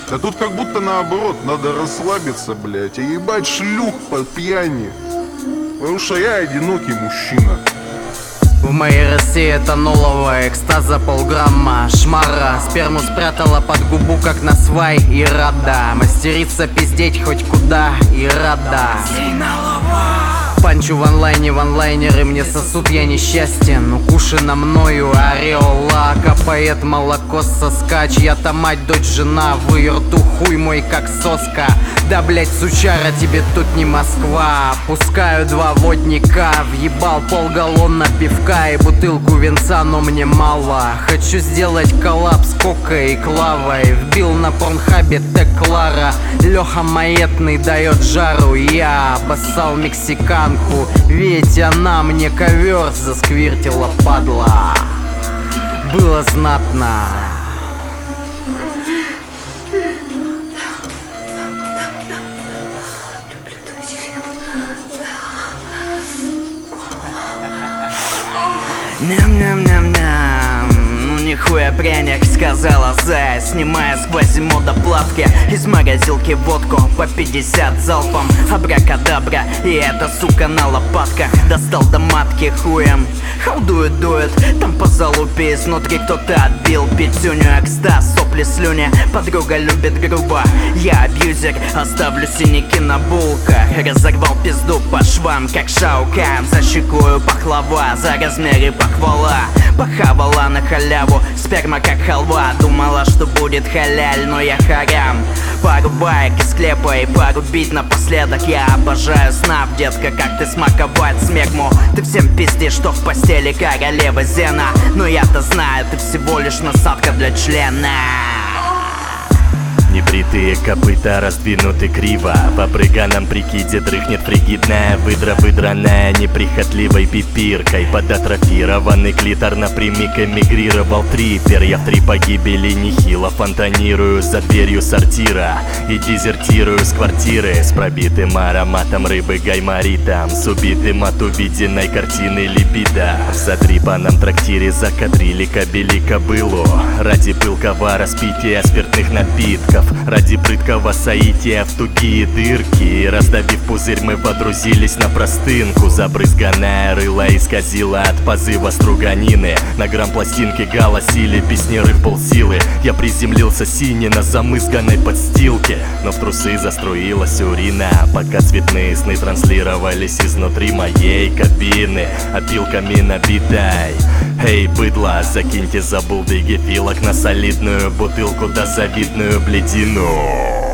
Да тут как будто наоборот, надо расслабиться, блядь, и ебать шлюх по пьяни. Потому что я одинокий мужчина. В моей России это нуловая, экстаз за полграмма. Шмара, сперму спрятала под губу, как на свай, и рада мастерица пиздеть хоть куда, и рада. Панчу в онлайнеры мне сосут, я несчастен. Укушена мною ореола, капает молоко с соска. Чья-то мать, дочь, жена, в ее рту хуй мой как соска. Да блять, сучара, тебе тут не Москва. Пускаю 2 водника, въебал полгаллона пивка и бутылку винца, но мне мало. Хочу сделать коллаб с Кокой и Клавой. Вбил на порнхабе тег Клара. Леха маятный дает жару. Я обоссал мексиканку, ведь она мне ковер засквиртила, падла. Было знатно. Ням-ням-ням-ням. Ну нихуя пряник, сказала зая, снимая сквозь мода плавки. Из морозилки водку по 50 залпом. Абракадабра, и эта сука на лопатках. Достал до матки хуем, халдует, дует. Там по залупе изнутри кто-то отбил пятюню. Экстаз, сопли, слюни, подруга любит грубо. Я абьюзер, оставлю синяки на булках. Разорвал пизду по швам, как Шаукан. Защекую пахлава, за размеры похвала. Похавала на халяву, сперма как халва. Думала, что будет халяль, но я харям. Пару баек из склепа и порубить напоследок. Я обожаю снав, детка, как ты смаковать смекму. Ты всем пиздишь, что в постели королева Зена. Но я-то знаю, ты всего лишь насадка для члена. Небритые копыта раздвинуты криво. По прыганом прикиде дрыхнет фригидная выдра, выдранная неприхотливой пипиркой. Податрофированный клитор напрямик эмигрировал трипер. Я в 3 погибели нехило фонтанирую за дверью сортира и дезертирую с квартиры с пробитым ароматом рыбы гайморитом, с убитым от увиденной картины либидо. В затрипанном трактире закадрили кобели кобылу ради пылкого распития спиртных напитков. Ради прыткого соития в тугие дырки. Раздавив пузырь, мы водрузились на простынку. Забрызганное рыло исказило от позыва струганины. На грамм пластинки голосили песнеры в полсилы. Я приземлился синий на замызганной подстилке, но в трусы заструилась урина, пока цветные сны транслировались изнутри моей кабины опилками набитой. Эй, быдло, закиньте за булды гефилок на солидную бутылку да завидную бледину.